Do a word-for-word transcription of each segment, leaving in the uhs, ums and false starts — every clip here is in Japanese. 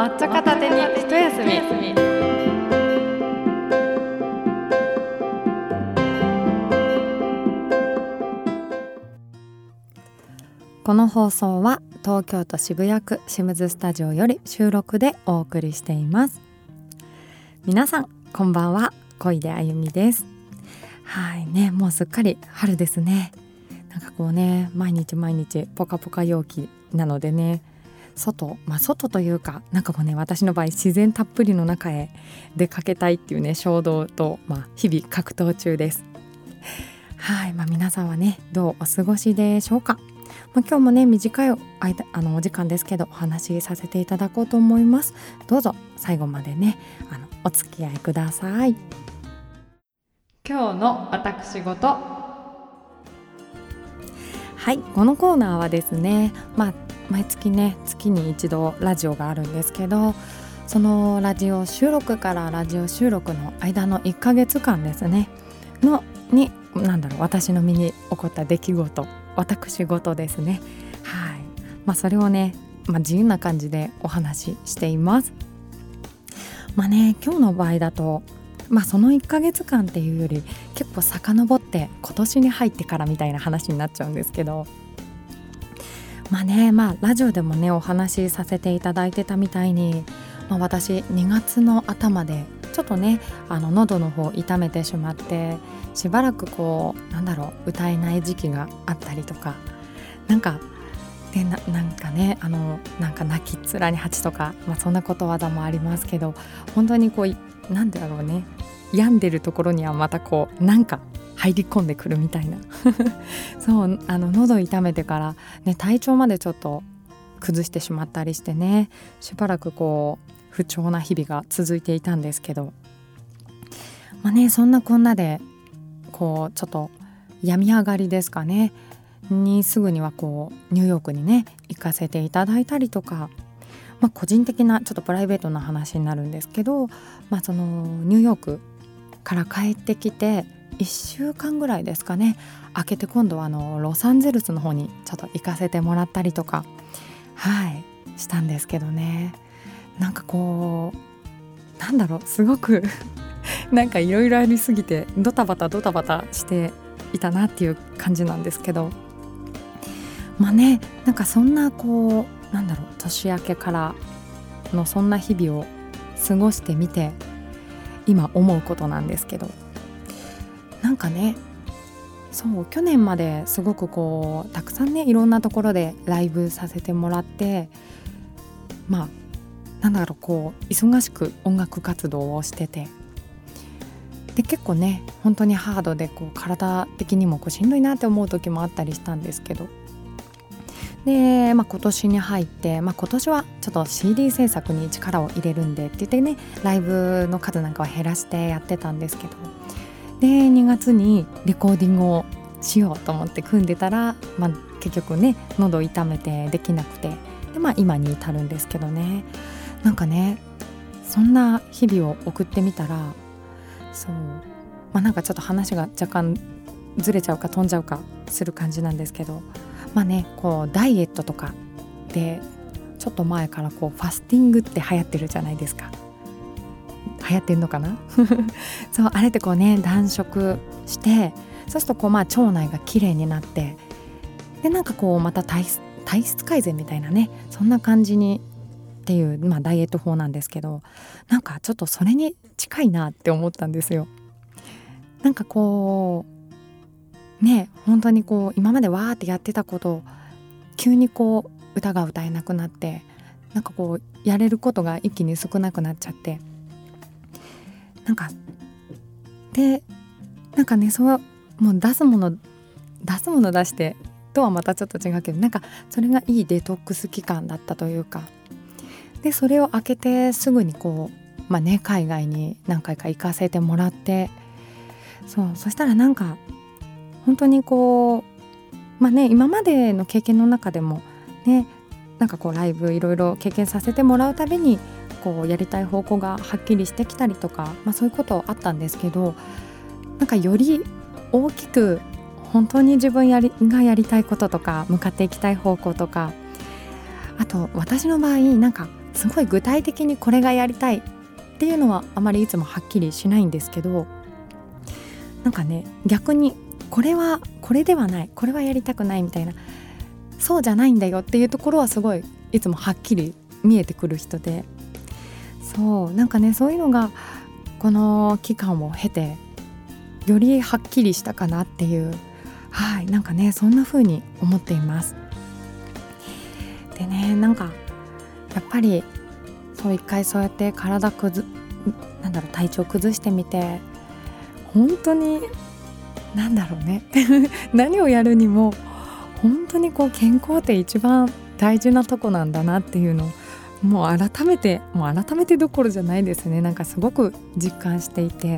抹茶片手に一休み。この放送は東京都渋谷区シムズスタジオより収録でお送りしています。皆さんこんばんは、小出あゆみです。はいね、もうすっかり春ですね。なんかこうね、毎日毎日ポカポカ陽気なのでね、外、まあ外というか、なんかもうね、私の場合自然たっぷりの中へ出かけたいっていうね衝動と、まあ、日々格闘中です。はい、まあ、皆さんはねどうお過ごしでしょうか。まあ、今日もね短い間あのお時間ですけどお話しさせていただこうと思います。どうぞ最後までねあのお付き合いください。今日の私事。はい、このコーナーはですね、まあ、毎月ね月に一度ラジオがあるんですけど、そのラジオ収録からラジオ収録の間のいっかげつかんですねのになんだろう私の身に起こった出来事、私事ですね。はい、まあ、それをね、まあ、自由な感じでお話ししています。まあね、今日の場合だと、まあ、そのいっかげつかんっていうより結構遡って今年に入ってからみたいな話になっちゃうんですけど、まあね、まあラジオでもねお話しさせていただいてたみたいに、まあ、私にがつの頭でちょっとねあの喉の方痛めてしまって、しばらくこうなんだろう歌えない時期があったりとか、なんかで な, なんかねあのなんか泣きっ面に蜂とか、まあ、そんなことわざもありますけど、本当にこうなんだろうね、病んでるところにはまたこうなんか入り込んでくるみたいなそうあの喉痛めてから、ね、体調までちょっと崩してしまったりしてね、しばらくこう不調な日々が続いていたんですけど、まあね、そんなこんなでこうちょっと病み上がりですかねにすぐにはこうニューヨークにね行かせていただいたりとか、まあ、個人的なちょっとプライベートな話になるんですけど、まあ、そのニューヨークから帰ってきていっしゅうかんぐらいですかね空けて、今度はあのロサンゼルスの方にちょっと行かせてもらったりとかはいしたんですけどね、なんかこうなんだろうすごくなんかいろいろありすぎてドタバタドタバタしていたなっていう感じなんですけど、まあね、なんかそんなこうなんだろう年明けからのそんな日々を過ごしてみて今思うことなんですけど、なんかねそう去年まですごくこうたくさんねいろんなところでライブさせてもらって、まあなんだろうこう忙しく音楽活動をしてて、で結構ね本当にハードでこう体的にもこうしんどいなって思う時もあったりしたんですけど、で、まあ、今年に入って、まあ、今年はちょっと シーディー 制作に力を入れるんでって言ってねライブの数なんかは減らしてやってたんですけど、でにがつにレコーディングをしようと思って組んでたら、まあ、結局ね喉を痛めてできなくて、で、まあ、今に至るんですけどね、なんかねそんな日々を送ってみたらそう、まあ、なんかちょっと話が若干ずれちゃうか飛んじゃうかする感じなんですけど、まあねこうダイエットとかでちょっと前からこうファスティングって流行ってるじゃないですか。流行ってんのかなそうあれってこうね断食してそうするとこうまあ腸内がきれいになって、でなんかこうまた体質、体質改善みたいなねそんな感じにっていう、まあ、ダイエット法なんですけど、なんかちょっとそれに近いなって思ったんですよ。なんかこうね本当にこう今までわーってやってたことを急にこう歌が歌えなくなって、なんかこうやれることが一気に少なくなっちゃって、なんかでなんかねそうもう出すもの出すもの出してとはまたちょっと違うけど、なんかそれがいいデトックス期間だったというか、でそれを開けてすぐにこうまあね海外に何回か行かせてもらって、そうそしたらなんか本当にこうまあね今までの経験の中でもねなんかこうライブいろいろ経験させてもらうたびにこうやりたい方向がはっきりしてきたりとか、まあ、そういうことあったんですけど、なんかより大きく本当に自分やりがやりたいこととか向かっていきたい方向とか、あと私の場合なんかすごい具体的にこれがやりたいっていうのはあまりいつもはっきりしないんですけど、なんかね逆にこれはこれではない、これはやりたくないみたいな、そうじゃないんだよっていうところはすごいいつもはっきり見えてくる人で、そうなんかねそういうのがこの期間を経てよりはっきりしたかなっていう、はいなんかねそんな風に思っています。でねなんかやっぱりそう一回そうやって体くずなんだろう体調崩してみて、本当になんだろうね何をやるにも本当にこう健康って一番大事なとこなんだなっていうのをもう改めてもう改めてどころじゃないですね。なんかすごく実感していて、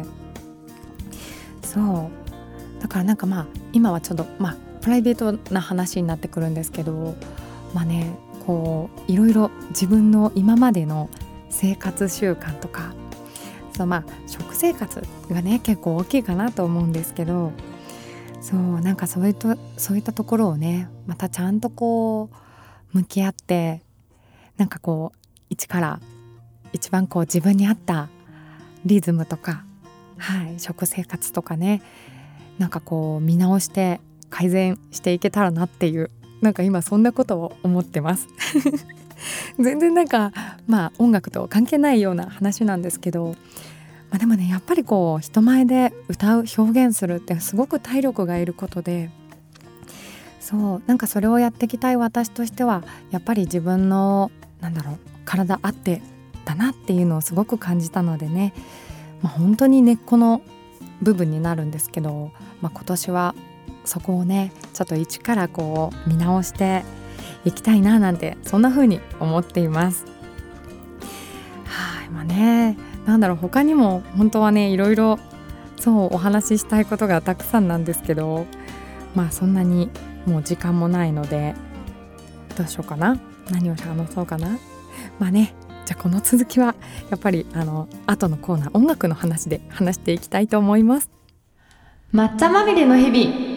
そうだからなんかまあ今はちょっとまあプライベートな話になってくるんですけど、まあねこういろいろ自分の今までの生活習慣とか、そうまあ食生活がね結構大きいかなと思うんですけど、そうなんかそういったそういったところをねまたちゃんとこう向き合って、なんかこう一から一番こう自分に合ったリズムとか、はい、食生活とかねなんかこう見直して改善していけたらなっていう、なんか今そんなことを思ってます全然なんかまあ音楽と関係ないような話なんですけど、まあ、でもねやっぱりこう人前で歌う表現するってすごく体力がいることで、そうなんかそれをやっていきたい私としてはやっぱり自分のなんだろう体あってだなっていうのをすごく感じたのでね、まあ、本当に根っこの部分になるんですけど、まあ、今年はそこをねちょっと一からこう見直していきたいななんてそんな風に思っています。はい、まあねなんだろう他にも本当はねいろいろそうお話ししたいことがたくさんなんですけど、まあそんなにもう時間もないのでどうしようかな、何を話そうかな。まあねじゃあこの続きはやっぱりあの後のコーナー音楽の話で話していきたいと思います。抹茶まみれの日々。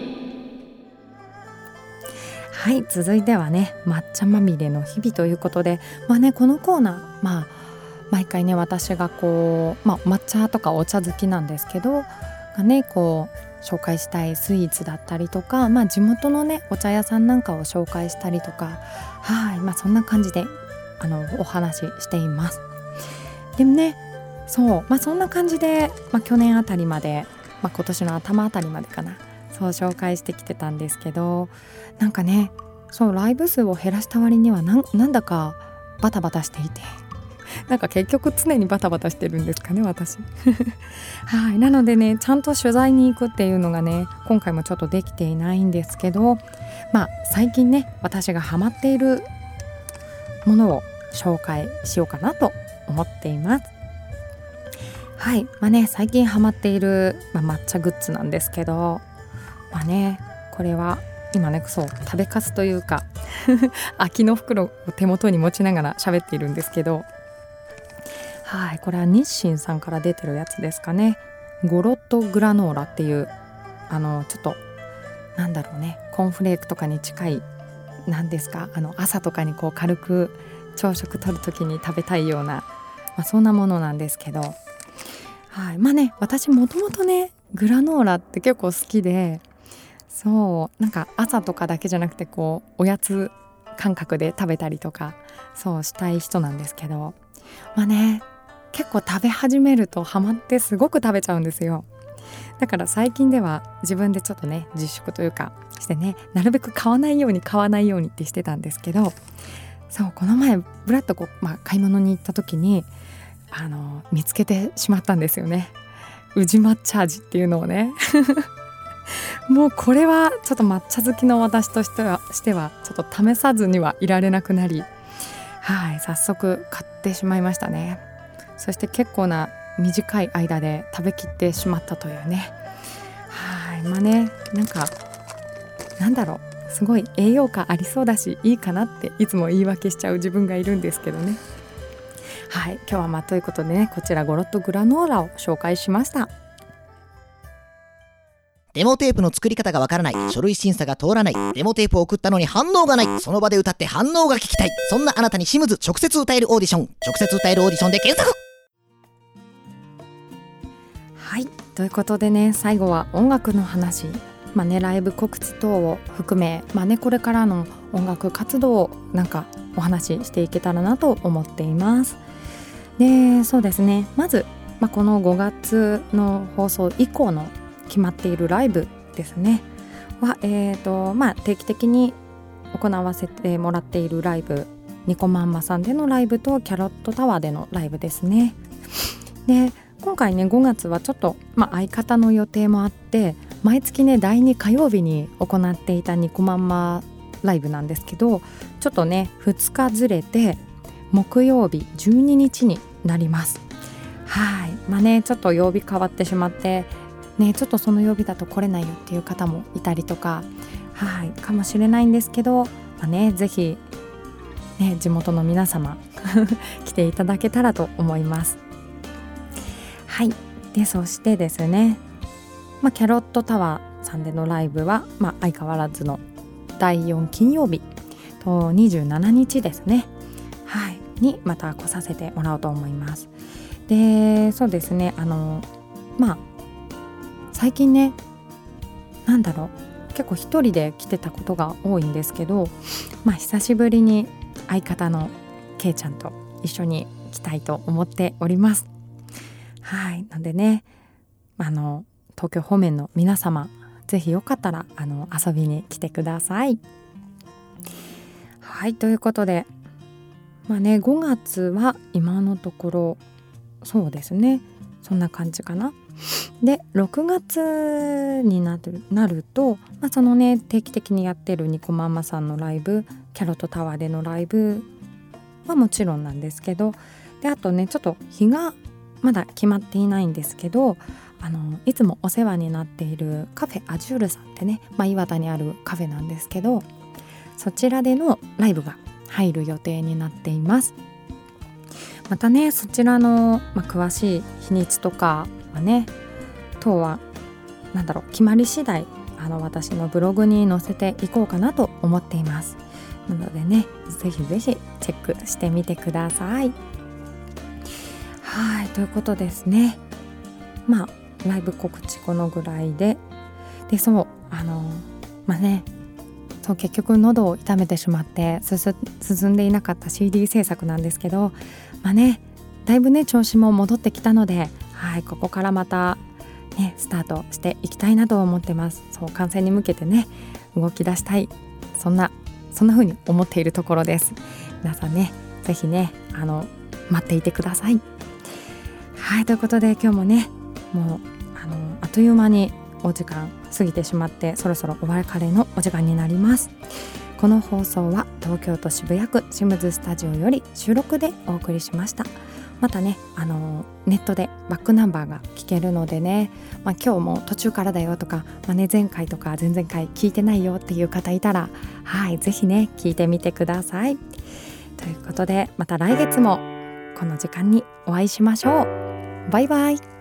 はい、続いてはね抹茶まみれの日々ということで、まあねこのコーナーまあ毎回ね私がこう、まあ、抹茶とかお茶好きなんですけどがねこう紹介したいスイーツだったりとか、まあ、地元のねお茶屋さんなんかを紹介したりとか、はい、まあ、そんな感じであのお話ししています。でもねそう、まあ、そんな感じで、まあ、去年あたりまで、まあ、今年の頭あたりまでかなそう紹介してきてたんですけど、なんかねそうライブ数を減らした割にはなん、なんだかバタバタしていて、なんか結局常にバタバタしてるんですかね私はい、なのでねちゃんと取材に行くっていうのがね今回もちょっとできていないんですけど、まあ最近ね私がハマっているものを紹介しようかなと思っています。はい、まあね最近ハマっている、まあ、抹茶グッズなんですけど、まあねこれは今ねそう食べかすというか空きの袋を手元に持ちながら喋っているんですけど、はい、これは日清さんから出てるやつですかね。ゴロッとグラノーラっていうあのちょっとなんだろうねコーンフレークとかに近いなんですか、あの朝とかにこう軽く朝食取るときに食べたいような、まあ、そんなものなんですけど、はい、まあね私もともとねグラノーラって結構好きで、そうなんか朝とかだけじゃなくてこうおやつ感覚で食べたりとかそうしたい人なんですけど、まあね結構食べ始めるとハマってすごく食べちゃうんですよ。だから最近では自分でちょっとね自粛というかしてねなるべく買わないように買わないようにってしてたんですけど、そうこの前ブラッとこう、まあ、買い物に行った時にあの見つけてしまったんですよね。宇治抹茶味っていうのをねもうこれはちょっと抹茶好きの私としてはしてはちょっと試さずにはいられなくなり、はい早速買ってしまいましたね。そして結構な短い間で食べきってしまったというね。はいまあねなんかなんだろうすごい栄養価ありそうだしいいかなっていつも言い訳しちゃう自分がいるんですけどね。はい今日はまあということでねこちらゴロッとグラノーラを紹介しました。 デモテープの作り方がわからない、書類審査が通らない、デモテープを送ったのに反応がない、その場で歌って反応が聞きたい、そんなあなたにシムズ直接歌えるオーディション、直接歌えるオーディションで検索。 はい、ということでね、最後は音楽の話、まあね、ライブ告知等を含め、まあね、これからの音楽活動をなんかお話ししていけたらなと思っています。で、そうですね、まず、まあ、このごがつの放送以降の決まっているライブですねは、えーとまあ、定期的に行わせてもらっているライブ、ニコマンマさんでのライブとキャロットタワーでのライブですね。で、今回ねごがつはちょっと、まあ、相方の予定もあって、毎月ねだいに火曜日に行っていたニコマンマライブなんですけど、ちょっとねふつかずれて木曜日じゅうににちになります。はい、まあね、ちょっと曜日変わってしまってね、ちょっとその曜日だと来れないよっていう方もいたりとか、はいかもしれないんですけど、まあね、ぜひね地元の皆様来ていただけたらと思います。はい、でそしてですね、まあ、キャロットタワーさんでのライブは、まあ、相変わらずのだいよん金曜日とにじゅうしちにちですね、はい、にまた来させてもらおうと思います。で、そうですね、あのまあ最近ね、なんだろう、結構一人で来てたことが多いんですけど、まあ久しぶりに相方のけいちゃんと一緒に来たいと思っております。はい、なんでね、あの東京方面の皆様、ぜひよかったらあの遊びに来てください。はい、ということで、まあね、ごがつは今のところそうですね、そんな感じかな。で、ろくがつになる、なると、まあ、そのね定期的にやってるニコマンマさんのライブ、キャロットタワーでのライブはもちろんなんですけど、であとねちょっと日がまだ決まっていないんですけど、あのいつもお世話になっているカフェアジュールさんってね、まあ、岩田にあるカフェなんですけど、そちらでのライブが入る予定になっています。またねそちらの、まあ、詳しい日にちとかはね当はなんだろう決まり次第あの私のブログに載せていこうかなと思っています。なのでね、ぜひぜひチェックしてみてください。はい、ということですね。まあライブ告知このぐらいで、でそうあのまあねそう結局喉を痛めてしまって進んでいなかった シーディー 制作なんですけど、まあねだいぶね調子も戻ってきたので、はいここからまたねスタートしていきたいなと思ってます。そう完成に向けてね動き出したい、そんなそんな風に思っているところです。皆さんねぜひねあの待っていてください。はい、ということで今日もねもうあのあっという間にお時間過ぎてしまって、そろそろお別れのお時間になります。この放送は東京都渋谷区シムズスタジオより収録でお送りしました。またねあのネットでバックナンバーが聞けるのでね、まあ、今日も途中からだよとか、まあね、前回とか前々回聞いてないよっていう方いたら、はいぜひね聞いてみてください。ということでまた来月もこの時間にお会いしましょう。バイバイ。